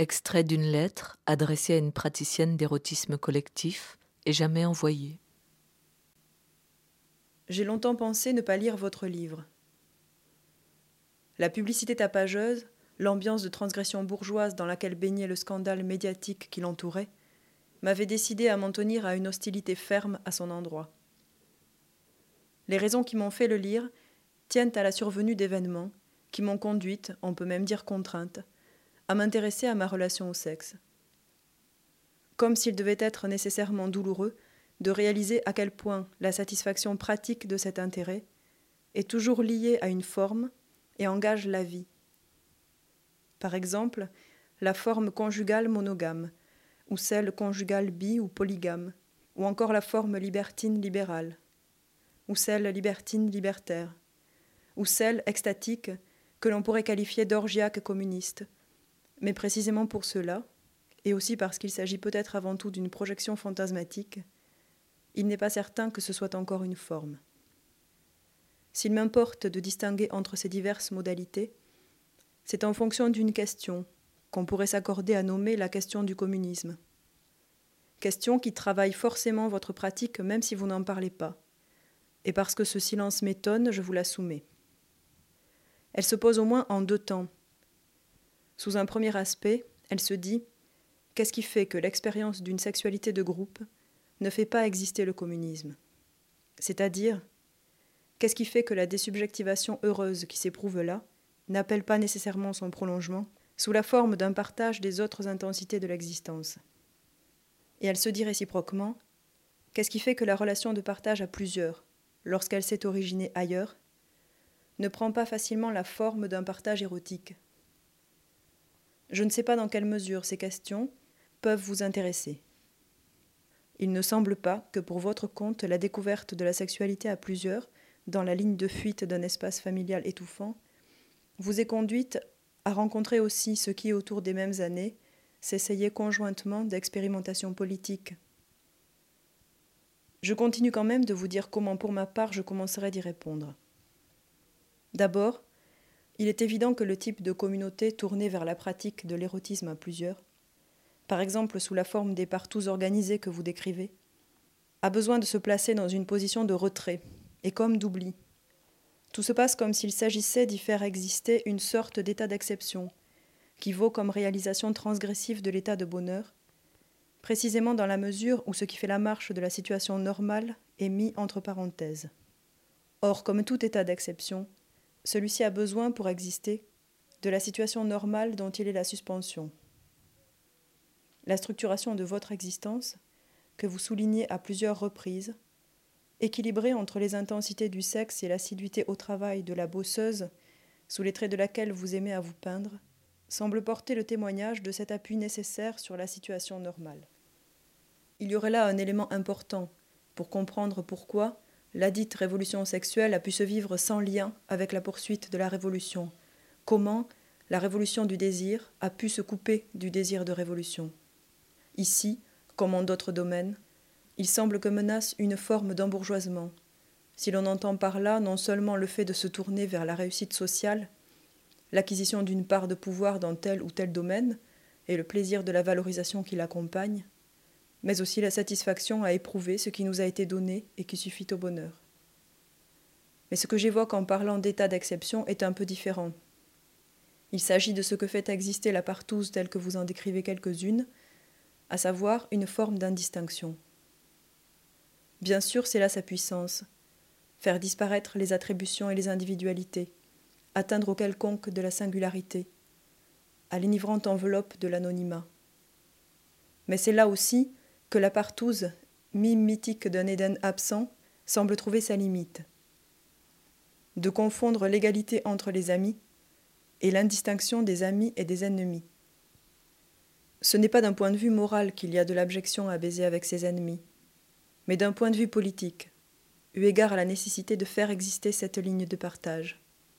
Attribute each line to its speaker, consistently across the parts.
Speaker 1: Extrait d'une lettre adressée à une praticienne d'érotisme collectif et jamais envoyée.
Speaker 2: J'ai longtemps pensé ne pas lire votre livre. La publicité tapageuse, l'ambiance de transgression bourgeoise dans laquelle baignait le scandale médiatique qui l'entourait, m'avait décidé à m'en tenir à une hostilité ferme à son endroit. Les raisons qui m'ont fait le lire tiennent à la survenue d'événements qui m'ont conduite, on peut même dire contrainte, à m'intéresser à ma relation au sexe. Comme s'il devait être nécessairement douloureux de réaliser à quel point la satisfaction pratique de cet intérêt est toujours liée à une forme et engage la vie. Par exemple, la forme conjugale monogame, ou celle conjugale bi ou polygame, ou encore la forme libertine libérale, ou celle libertine libertaire, ou celle extatique que l'on pourrait qualifier d'orgiaque communiste, mais précisément pour cela, et aussi parce qu'il s'agit peut-être avant tout d'une projection fantasmatique, il n'est pas certain que ce soit encore une forme. S'il m'importe de distinguer entre ces diverses modalités, c'est en fonction d'une question qu'on pourrait s'accorder à nommer la question du communisme. Question qui travaille forcément votre pratique même si vous n'en parlez pas. Et parce que ce silence m'étonne, je vous la soumets. Elle se pose au moins en deux temps. Sous un premier aspect, elle se dit « Qu'est-ce qui fait que l'expérience d'une sexualité de groupe ne fait pas exister le communisme ?» C'est-à-dire, qu'est-ce qui fait que la désubjectivation heureuse qui s'éprouve là n'appelle pas nécessairement son prolongement sous la forme d'un partage des autres intensités de l'existence. Et elle se dit réciproquement, qu'est-ce qui fait que la relation de partage à plusieurs, lorsqu'elle s'est originée ailleurs, ne prend pas facilement la forme d'un partage érotique. Je ne sais pas dans quelle mesure ces questions peuvent vous intéresser. Il ne semble pas que pour votre compte la découverte de la sexualité à plusieurs, dans la ligne de fuite d'un espace familial étouffant, vous ait conduite à rencontrer aussi ce qui, autour des mêmes années, s'essayait conjointement d'expérimentation politique. Je continue quand même de vous dire comment, pour ma part, je commencerai d'y répondre. D'abord, il est évident que le type de communauté tournée vers la pratique de l'érotisme à plusieurs, par exemple sous la forme des partous organisés que vous décrivez, a besoin de se placer dans une position de retrait et comme d'oubli. Tout se passe comme s'il s'agissait d'y faire exister une sorte d'état d'exception, qui vaut comme réalisation transgressive de l'état de bonheur, précisément dans la mesure où ce qui fait la marche de la situation normale est mis entre parenthèses. Or, comme tout état d'exception, celui-ci a besoin, pour exister, de la situation normale dont il est la suspension. La structuration de votre existence, que vous soulignez à plusieurs reprises, équilibrée entre les intensités du sexe et l'assiduité au travail de la bosseuse, sous les traits de laquelle vous aimez à vous peindre, semble porter le témoignage de cet appui nécessaire sur la situation normale. Il y aurait là un élément important pour comprendre pourquoi ladite révolution sexuelle a pu se vivre sans lien avec la poursuite de la révolution, comment la révolution du désir a pu se couper du désir de révolution. Ici, comme en d'autres domaines, il semble que menace une forme d'embourgeoisement, si l'on entend par là non seulement le fait de se tourner vers la réussite sociale, l'acquisition d'une part de pouvoir dans tel ou tel domaine et le plaisir de la valorisation qui l'accompagne, mais aussi la satisfaction à éprouver ce qui nous a été donné et qui suffit au bonheur. Mais ce que j'évoque en parlant d'état d'exception est un peu différent. Il s'agit de ce que fait exister la partouze telle que vous en décrivez quelques-unes, à savoir une forme d'indistinction. Bien sûr, c'est là sa puissance, faire disparaître les attributions et les individualités, atteindre au quelconque de la singularité, à l'enivrante enveloppe de l'anonymat. Mais c'est là aussi que la partouze, mime mythique d'un Éden absent, semble trouver sa limite. De confondre l'égalité entre les amis et l'indistinction des amis et des ennemis. Ce n'est pas d'un point de vue moral qu'il y a de l'abjection à baiser avec ses ennemis, mais d'un point de vue politique, eu égard à la nécessité de faire exister cette ligne de partage.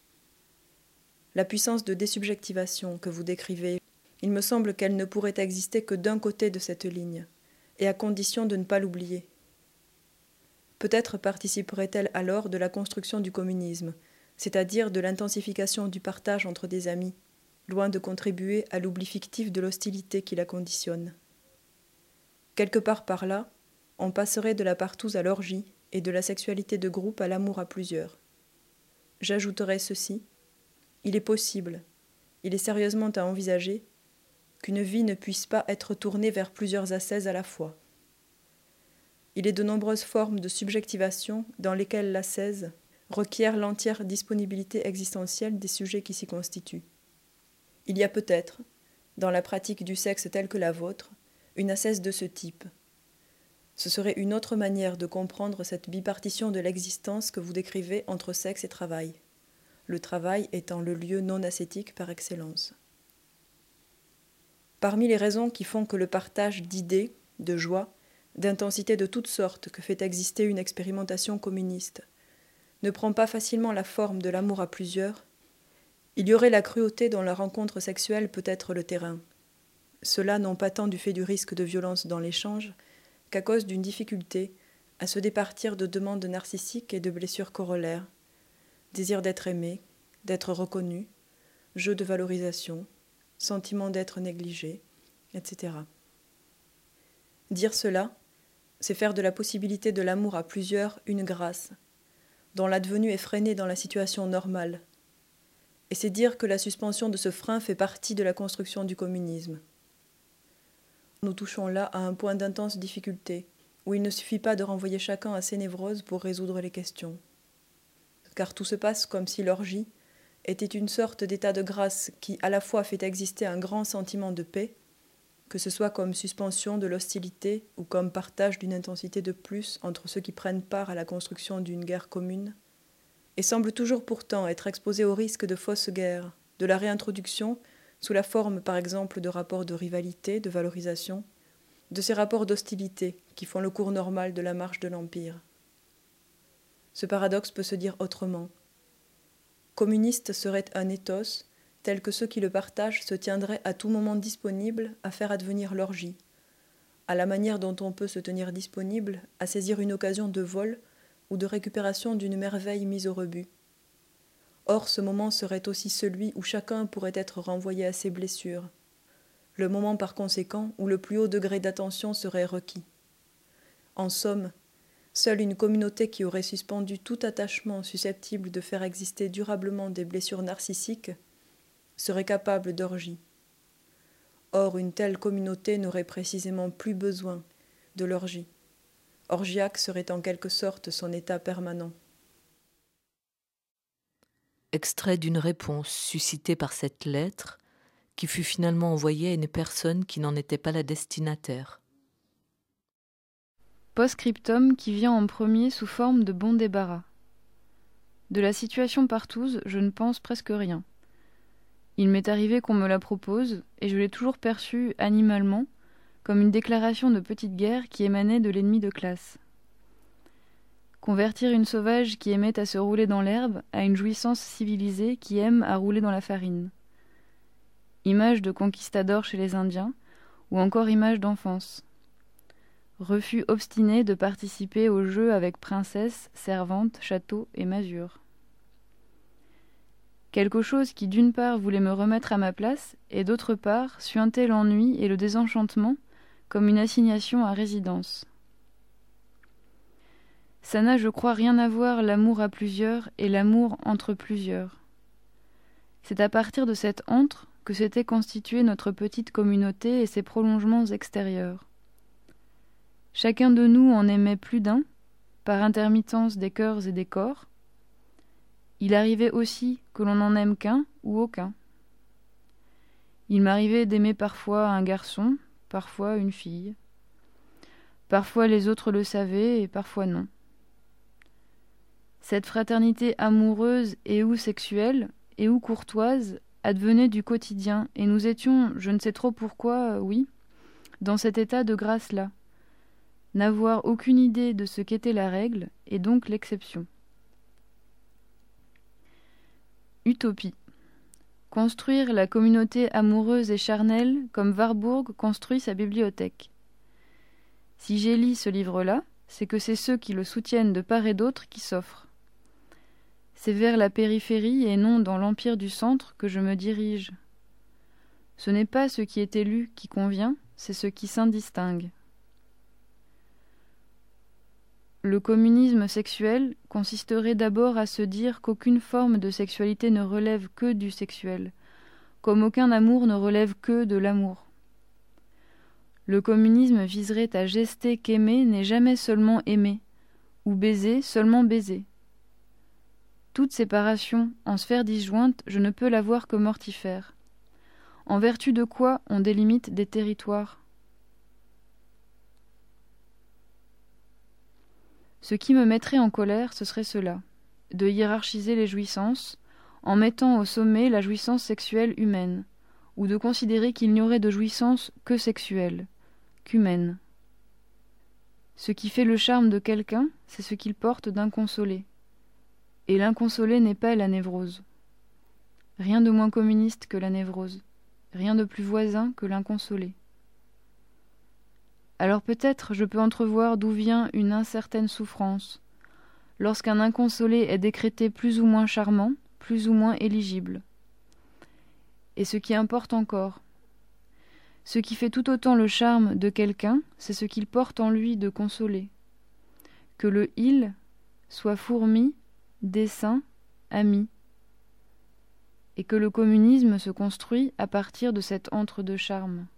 Speaker 2: La puissance de désubjectivation que vous décrivez, il me semble qu'elle ne pourrait exister que d'un côté de cette ligne, et à condition de ne pas l'oublier. Peut-être participerait-elle alors de la construction du communisme, c'est-à-dire de l'intensification du partage entre des amis, loin de contribuer à l'oubli fictif de l'hostilité qui la conditionne. Quelque part par là, on passerait de la partouze à l'orgie et de la sexualité de groupe à l'amour à plusieurs. J'ajouterais ceci, il est possible, il est sérieusement à envisager, qu'une vie ne puisse pas être tournée vers plusieurs ascèses à la fois. Il est de nombreuses formes de subjectivation dans lesquelles l'ascèse requiert l'entière disponibilité existentielle des sujets qui s'y constituent. Il y a peut-être, dans la pratique du sexe telle que la vôtre, une ascèse de ce type. Ce serait une autre manière de comprendre cette bipartition de l'existence que vous décrivez entre sexe et travail, le travail étant le lieu non ascétique par excellence. Parmi les raisons qui font que le partage d'idées, de joie, d'intensité de toutes sortes que fait exister une expérimentation communiste ne prend pas facilement la forme de l'amour à plusieurs, il y aurait la cruauté dont la rencontre sexuelle peut être le terrain. Cela non pas tant du fait du risque de violence dans l'échange, qu'à cause d'une difficulté à se départir de demandes narcissiques et de blessures corollaires, désir d'être aimé, d'être reconnu, jeu de valorisation, sentiment d'être négligé, etc. Dire cela, c'est faire de la possibilité de l'amour à plusieurs une grâce, dont l'advenu est freiné dans la situation normale, et c'est dire que la suspension de ce frein fait partie de la construction du communisme. Nous touchons là à un point d'intense difficulté, où il ne suffit pas de renvoyer chacun à ses névroses pour résoudre les questions. Car tout se passe comme si l'orgie était une sorte d'état de grâce qui à la fois fait exister un grand sentiment de paix, que ce soit comme suspension de l'hostilité ou comme partage d'une intensité de plus entre ceux qui prennent part à la construction d'une guerre commune, et semble toujours pourtant être exposé au risque de fausses guerres, de la réintroduction, sous la forme par exemple de rapports de rivalité, de valorisation, de ces rapports d'hostilité qui font le cours normal de la marche de l'Empire. Ce paradoxe peut se dire autrement. Communiste serait un ethos, tel que ceux qui le partagent se tiendraient à tout moment disponibles à faire advenir l'orgie, à la manière dont on peut se tenir disponible à saisir une occasion de vol ou de récupération d'une merveille mise au rebut. Or, ce moment serait aussi celui où chacun pourrait être renvoyé à ses blessures, le moment par conséquent où le plus haut degré d'attention serait requis. En somme, seule une communauté qui aurait suspendu tout attachement susceptible de faire exister durablement des blessures narcissiques serait capable d'orgie. Or, une telle communauté n'aurait précisément plus besoin de l'orgie. Orgiaque serait en quelque sorte son état permanent.
Speaker 1: Extrait d'une réponse suscitée par cette lettre qui fut finalement envoyée à une personne qui n'en était pas la destinataire.
Speaker 3: Post-scriptum qui vient en premier sous forme de bon débarras. De la situation partouze, je ne pense presque rien. Il m'est arrivé qu'on me la propose, et je l'ai toujours perçue animalement, comme une déclaration de petite guerre qui émanait de l'ennemi de classe. Convertir une sauvage qui aimait à se rouler dans l'herbe à une jouissance civilisée qui aime à rouler dans la farine. Image de conquistador chez les Indiens, ou encore image d'enfance. Refus obstiné de participer au jeu avec princesse, servante, château et masure. Quelque chose qui d'une part voulait me remettre à ma place, et d'autre part suintait l'ennui et le désenchantement comme une assignation à résidence. Ça n'a, je crois, rien à voir l'amour à plusieurs et l'amour entre plusieurs. C'est à partir de cet entre que s'était constituée notre petite communauté et ses prolongements extérieurs. Chacun de nous en aimait plus d'un, par intermittence des cœurs et des corps. Il arrivait aussi que l'on n'en aime qu'un ou aucun. Il m'arrivait d'aimer parfois un garçon, parfois une fille. Parfois les autres le savaient et parfois non. Cette fraternité amoureuse et ou sexuelle et ou courtoise advenait du quotidien et nous étions, je ne sais trop pourquoi, oui, dans cet état de grâce-là. N'avoir aucune idée de ce qu'était la règle et donc l'exception. Utopie. Construire la communauté amoureuse et charnelle comme Warburg construit sa bibliothèque. Si j'élis ce livre-là, c'est que c'est ceux qui le soutiennent de part et d'autre qui s'offrent. C'est vers la périphérie et non dans l'empire du centre que je me dirige. Ce n'est pas ce qui est élu qui convient, c'est ce qui s'indistingue. Le communisme sexuel consisterait d'abord à se dire qu'aucune forme de sexualité ne relève que du sexuel, comme aucun amour ne relève que de l'amour. Le communisme viserait à gester qu'aimer n'est jamais seulement aimer, ou baiser seulement baiser. Toute séparation en sphères disjointes, je ne peux la voir que mortifère. En vertu de quoi on délimite des territoires? Ce qui me mettrait en colère, ce serait cela, de hiérarchiser les jouissances, en mettant au sommet la jouissance sexuelle humaine, ou de considérer qu'il n'y aurait de jouissance que sexuelle, qu'humaine. Ce qui fait le charme de quelqu'un, c'est ce qu'il porte d'inconsolé. Et l'inconsolé n'est pas la névrose. Rien de moins communiste que la névrose, rien de plus voisin que l'inconsolé. Alors peut-être je peux entrevoir d'où vient une incertaine souffrance, lorsqu'un inconsolé est décrété plus ou moins charmant, plus ou moins éligible. Et ce qui importe encore, ce qui fait tout autant le charme de quelqu'un, c'est ce qu'il porte en lui de consolé. Que le « il » soit fourmi, dessein, ami. Et que le communisme se construit à partir de cet antre de charme.